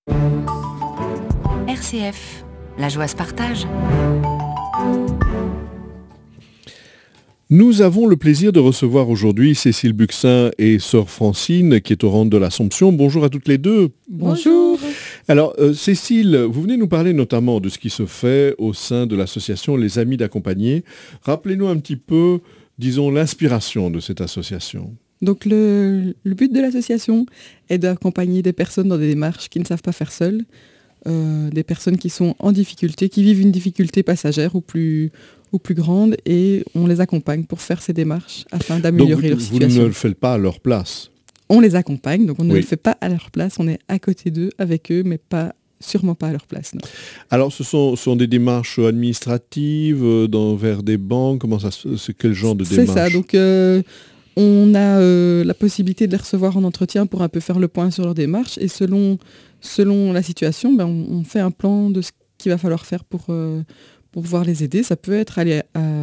RCF, la joie se partage. Nous avons le plaisir de recevoir aujourd'hui Cécile Buxin et Sœur Francine, qui est au rang de l'Assomption. Bonjour à toutes les deux. Bonjour. Alors, Cécile, vous venez nous parler notamment de ce qui se fait au sein de l'association Les Amis d'Accompagner. Rappelez-nous un petit peu, disons, l'inspiration de cette association. Donc le but de l'association est d'accompagner des personnes dans des démarches qui ne savent pas faire seules, des personnes qui sont en difficulté, qui vivent une difficulté passagère ou plus grande, et on les accompagne pour faire ces démarches afin d'améliorer leur situation. Vous ne le faites pas à leur place. On les accompagne, donc on ne le fait pas à leur place, on est à côté d'eux, avec eux, mais sûrement pas à leur place. Non. Alors, ce sont des démarches administratives vers des banques. C'est quel genre de démarche? C'est ça. Donc, on a la possibilité de les recevoir en entretien pour un peu faire le point sur leur démarche. Et selon la situation, on fait un plan de ce qu'il va falloir faire pour pouvoir les aider. Ça peut être aller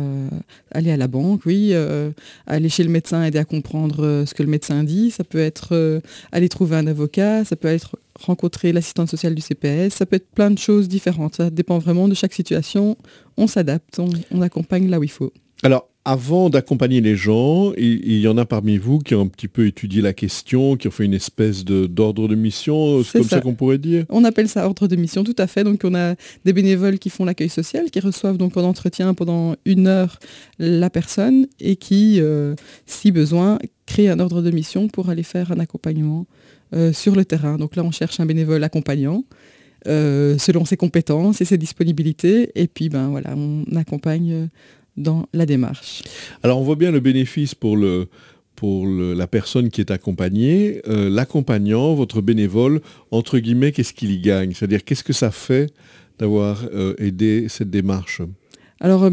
à la banque, oui, aller chez le médecin, aider à comprendre ce que le médecin dit. Ça peut être aller trouver un avocat. Ça peut être rencontrer l'assistante sociale du CPS. Ça peut être plein de choses différentes. Ça dépend vraiment de chaque situation. On s'adapte, on accompagne là où il faut. Alors, avant d'accompagner les gens, il y en a parmi vous qui ont un petit peu étudié la question, qui ont fait une espèce d'ordre de mission, c'est comme ça qu'on pourrait dire? On appelle ça ordre de mission, tout à fait. Donc on a des bénévoles qui font l'accueil social, qui reçoivent donc en entretien pendant 1 heure la personne et qui, si besoin, créent un ordre de mission pour aller faire un accompagnement sur le terrain. Donc là, on cherche un bénévole accompagnant. Selon ses compétences et ses disponibilités. Et puis, on accompagne dans la démarche. Alors, on voit bien le bénéfice pour la personne qui est accompagnée. L'accompagnant, votre bénévole, entre guillemets, qu'est-ce qu'il y gagne? C'est-à-dire, qu'est-ce que ça fait d'avoir aidé cette démarche? Alors,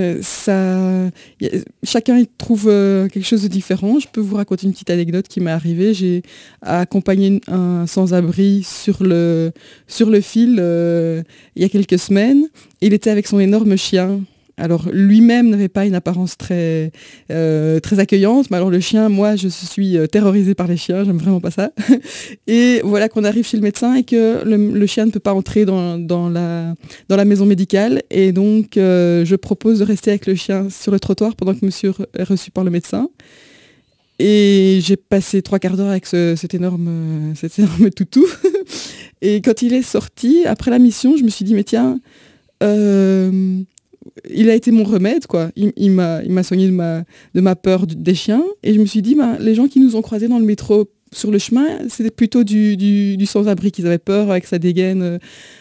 chacun y trouve quelque chose de différent. Je peux vous raconter une petite anecdote qui m'est arrivée. J'ai accompagné un sans-abri sur le fil il y a quelques semaines. Il était avec son énorme chien. Alors, lui-même n'avait pas une apparence très accueillante, mais alors le chien, moi, je suis terrorisée par les chiens, j'aime vraiment pas ça. Et voilà qu'on arrive chez le médecin et que le chien ne peut pas entrer dans la maison médicale. Et donc, je propose de rester avec le chien sur le trottoir pendant que monsieur est reçu par le médecin. Et j'ai passé 3/4 d'heure avec cet énorme toutou. Et quand il est sorti, après la mission, je me suis dit, mais tiens... il a été mon remède, quoi. Il m'a soigné de ma peur des chiens. Et je me suis dit, les gens qui nous ont croisés dans le métro sur le chemin, c'était plutôt du sans-abri qu'ils avaient peur avec sa dégaine.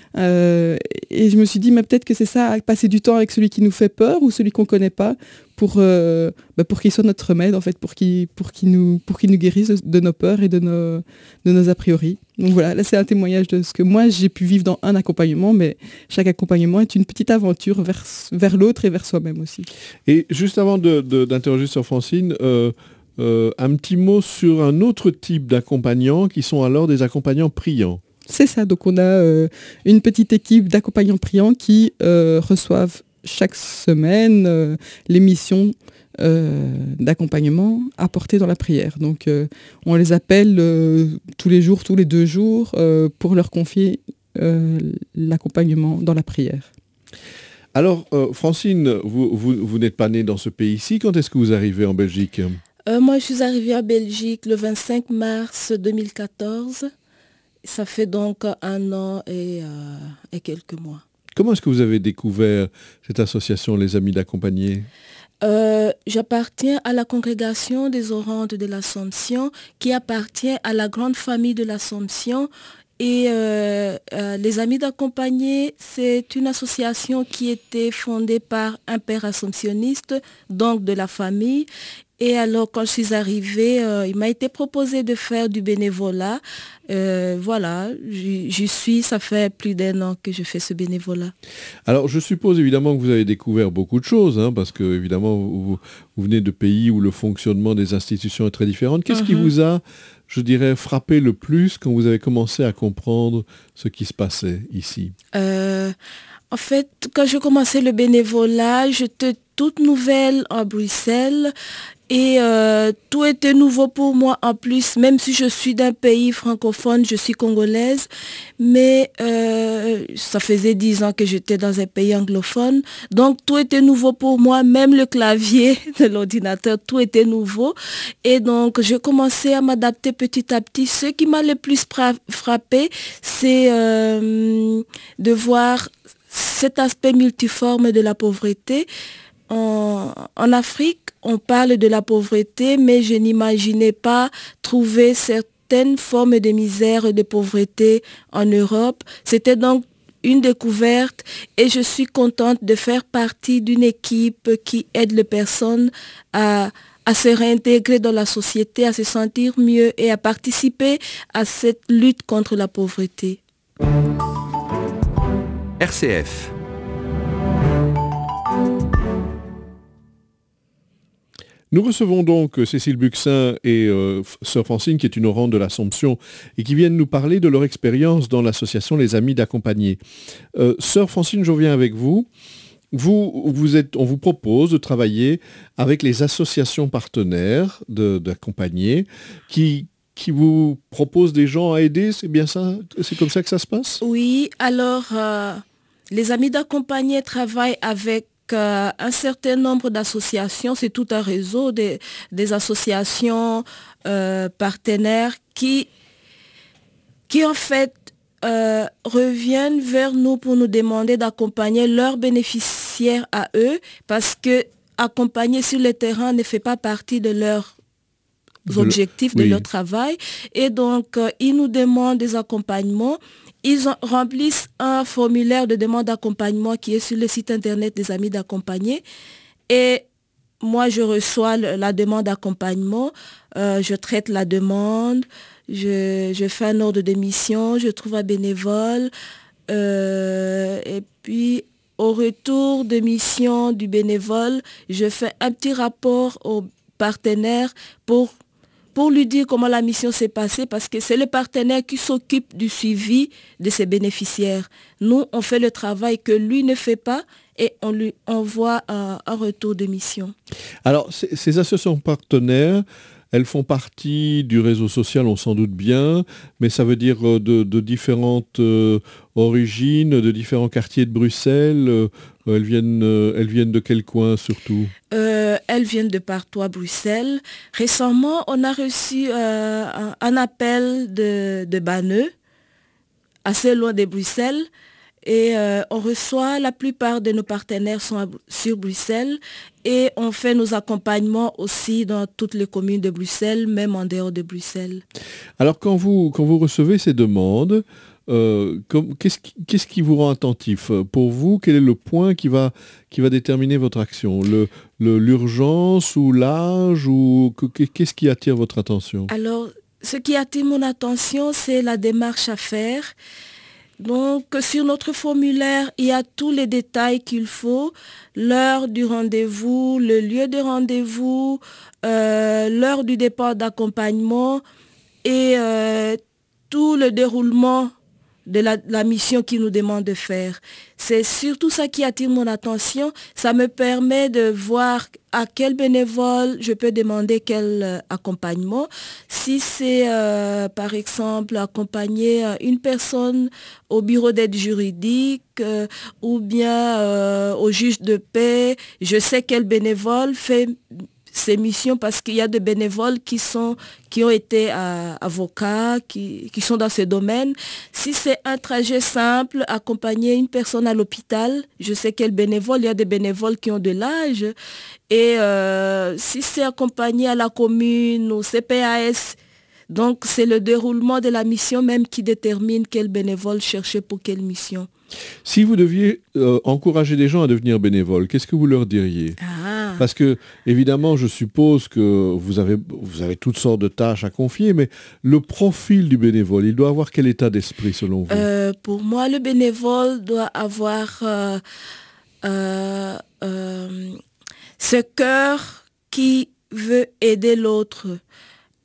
Et je me suis dit, peut-être que c'est ça, passer du temps avec celui qui nous fait peur ou celui qu'on ne connaît pas pour qu'il soit notre remède, en fait, pour qu'il nous guérisse de nos peurs et de nos a priori. Donc voilà, là c'est un témoignage de ce que moi j'ai pu vivre dans un accompagnement, mais chaque accompagnement est une petite aventure vers l'autre et vers soi-même aussi. Et juste avant d'interroger Sœur Francine, un petit mot sur un autre type d'accompagnants qui sont alors des accompagnants priants. C'est ça, donc on a une petite équipe d'accompagnants priants qui reçoivent chaque semaine les missions d'accompagnement apportées dans la prière. Donc on les appelle tous les jours, tous les 2 jours, pour leur confier l'accompagnement dans la prière. Alors, Francine, vous n'êtes pas née dans ce pays-ci. Quand est-ce que vous arrivez en Belgique? Moi, je suis arrivée en Belgique le 25 mars 2014. Ça fait donc 1 an et quelques mois. Comment est-ce que vous avez découvert cette association Les Amis d'Accompagner? J'appartiens à la congrégation des Orantes de l'Assomption, qui appartient à la grande famille de l'Assomption. Et les Amis d'Accompagner, c'est une association qui était fondée par un père assomptionniste, donc de la famille. Et alors, quand je suis arrivée, il m'a été proposé de faire du bénévolat. Voilà, j'y suis, ça fait plus d'1 an que je fais ce bénévolat. Alors, je suppose évidemment que vous avez découvert beaucoup de choses, parce que évidemment, vous venez de pays où le fonctionnement des institutions est très différent. Qu'est-ce qui vous a, je dirais, frappé le plus quand vous avez commencé à comprendre ce qui se passait ici? En fait, quand je commençais le bénévolat, j'étais toute nouvelle à Bruxelles. Et tout était nouveau pour moi en plus, même si je suis d'un pays francophone, je suis congolaise, mais ça faisait 10 ans que j'étais dans un pays anglophone. Donc tout était nouveau pour moi, même le clavier de l'ordinateur, tout était nouveau. Et donc je commençais à m'adapter petit à petit. Ce qui m'a le plus frappé, c'est de voir cet aspect multiforme de la pauvreté. En Afrique, on parle de la pauvreté, mais je n'imaginais pas trouver certaines formes de misère et de pauvreté en Europe. C'était donc une découverte et je suis contente de faire partie d'une équipe qui aide les personnes à se réintégrer dans la société, à se sentir mieux et à participer à cette lutte contre la pauvreté. RCF. Nous recevons donc Cécile Buxin et Sœur Francine, qui est une orante de l'Assomption, et qui viennent nous parler de leur expérience dans l'association Les Amis d'Accompagner. Sœur Francine, je reviens avec vous. On vous propose de travailler avec les associations partenaires d'Accompagner, qui vous proposent des gens à aider, c'est bien ça? C'est comme ça que ça se passe? Oui, alors les Amis d'Accompagner travaillent avec un certain nombre d'associations, c'est tout un réseau des associations partenaires qui en fait reviennent vers nous pour nous demander d'accompagner leurs bénéficiaires à eux, parce que accompagner sur le terrain ne fait pas partie de leurs objectifs, de leur travail. Et donc, ils nous demandent des accompagnements. Ils remplissent un formulaire de demande d'accompagnement qui est sur le site internet des Amis d'Accompagner. Et moi, je reçois la demande d'accompagnement, je traite la demande, je fais un ordre de mission, je trouve un bénévole. Et puis, au retour de mission du bénévole, je fais un petit rapport au partenaire pour lui dire comment la mission s'est passée, parce que c'est le partenaire qui s'occupe du suivi de ses bénéficiaires. Nous, on fait le travail que lui ne fait pas et on lui envoie un retour de mission. Alors, ces associations partenaires, elles font partie du réseau social, on s'en doute bien, mais ça veut dire de différentes origines, de différents quartiers de Bruxelles. Elles viennent de quel coin surtout? Elles viennent de partout à Bruxelles. Récemment, on a reçu un appel de Banneux, assez loin de Bruxelles. Et on reçoit, la plupart de nos partenaires sont sur Bruxelles et on fait nos accompagnements aussi dans toutes les communes de Bruxelles, même en dehors de Bruxelles. Alors quand vous recevez ces demandes, qu'est-ce qui vous rend attentif? Pour vous, quel est le point qui va déterminer votre action? L'urgence ou l'âge ou qu'est-ce qui attire votre attention? Alors, ce qui attire mon attention, c'est la démarche à faire. Donc, sur notre formulaire, il y a tous les détails qu'il faut, l'heure du rendez-vous, le lieu de rendez-vous, l'heure du départ d'accompagnement et tout le déroulement de la mission qu'il nous demande de faire. C'est surtout ça qui attire mon attention. Ça me permet de voir à quel bénévole je peux demander quel accompagnement. Si c'est, par exemple, accompagner une personne au bureau d'aide juridique ou bien au juge de paix, je sais quel bénévole fait ces missions parce qu'il y a des bénévoles qui ont été avocats, qui sont dans ce domaine. Si c'est un trajet simple, accompagner une personne à l'hôpital, je sais quel bénévole, il y a des bénévoles qui ont de l'âge. Et si c'est accompagner à la commune, au CPAS, donc c'est le déroulement de la mission même qui détermine quel bénévole chercher pour quelle mission. Si vous deviez encourager des gens à devenir bénévoles, qu'est-ce que vous leur diriez? Parce que, évidemment, je suppose que vous avez toutes sortes de tâches à confier, mais le profil du bénévole, il doit avoir quel état d'esprit selon vous? Pour moi, le bénévole doit avoir ce cœur qui veut aider l'autre.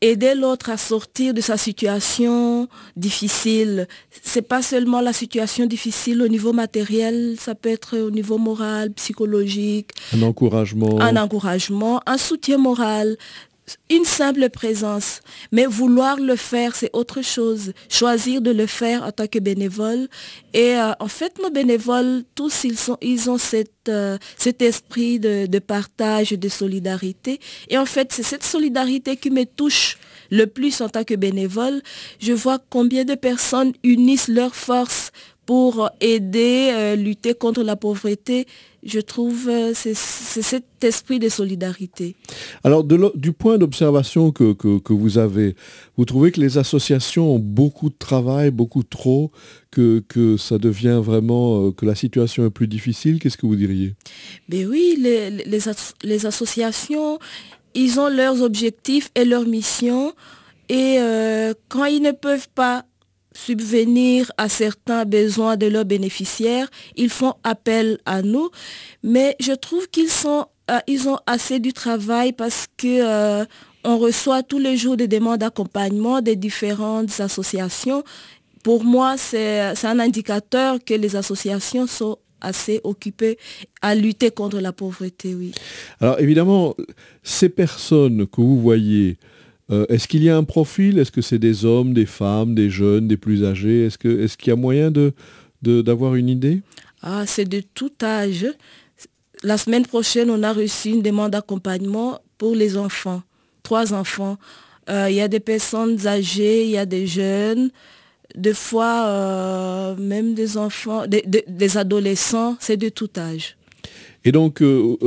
aider l'autre à sortir de sa situation difficile. C'est pas seulement la situation difficile au niveau matériel, ça peut être au niveau moral, psychologique. Un encouragement, Un soutien moral. Une simple présence, mais vouloir le faire, c'est autre chose. Choisir de le faire en tant que bénévole. Et en fait, nos bénévoles, tous, ils ont cet esprit de partage, de solidarité. Et en fait, c'est cette solidarité qui me touche le plus en tant que bénévole. Je vois combien de personnes unissent leurs forces pour aider, lutter contre la pauvreté. Je trouve c'est cet esprit de solidarité. Alors, du point d'observation que vous avez, vous trouvez que les associations ont beaucoup de travail, beaucoup trop, que ça devient vraiment, que la situation est plus difficile? Qu'est-ce que vous diriez? Ben oui, les associations, ils ont leurs objectifs et leurs missions. Et quand ils ne peuvent pas subvenir à certains besoins de leurs bénéficiaires, ils font appel à nous. Mais je trouve qu'ils ont assez du travail parce que on reçoit tous les jours des demandes d'accompagnement des différentes associations. Pour moi, c'est un indicateur que les associations sont assez occupées à lutter contre la pauvreté, oui. Alors évidemment, ces personnes que vous voyez, est-ce qu'il y a un profil? Est-ce que c'est des hommes, des femmes, des jeunes, des plus âgés? Est-ce qu'il y a moyen d'avoir une idée? C'est de tout âge. La semaine prochaine, on a reçu une demande d'accompagnement pour les enfants. 3 enfants. Il y a des personnes âgées, il y a des jeunes, des fois même des enfants, des adolescents, c'est de tout âge. Et donc,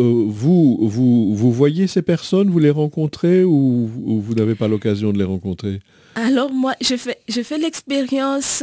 vous voyez ces personnes, vous les rencontrez ou vous n'avez pas l'occasion de les rencontrer? Alors moi, je fais l'expérience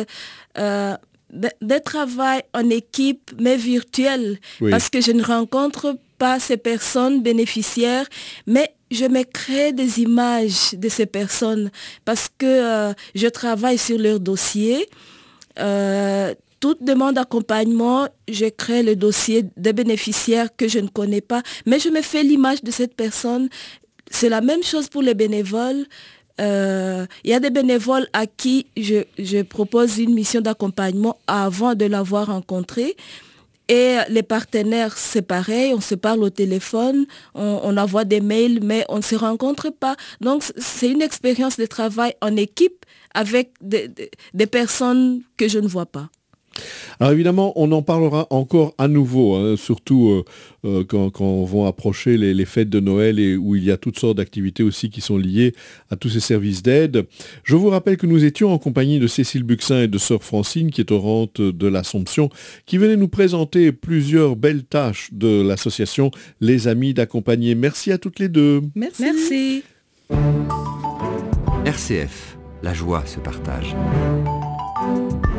de travail en équipe, mais virtuel, oui. Parce que je ne rencontre pas ces personnes bénéficiaires, mais je me crée des images de ces personnes parce que je travaille sur leur dossier. Toute demande d'accompagnement, je crée le dossier des bénéficiaires que je ne connais pas, mais je me fais l'image de cette personne. C'est la même chose pour les bénévoles. Il y a des bénévoles à qui je propose une mission d'accompagnement avant de l'avoir rencontré. Et les partenaires, c'est pareil, on se parle au téléphone, on envoie des mails, mais on ne se rencontre pas. Donc, c'est une expérience de travail en équipe avec des personnes que je ne vois pas. Alors évidemment, on en parlera encore à nouveau, hein, surtout quand vont approcher les fêtes de Noël et où il y a toutes sortes d'activités aussi qui sont liées à tous ces services d'aide. Je vous rappelle que nous étions en compagnie de Cécile Buxin et de Sœur Francine, qui est au rente de l'Assomption, qui venaient nous présenter plusieurs belles tâches de l'association Les Amis d'Accompagner. Merci à toutes les deux. Merci. RCF, la joie se partage.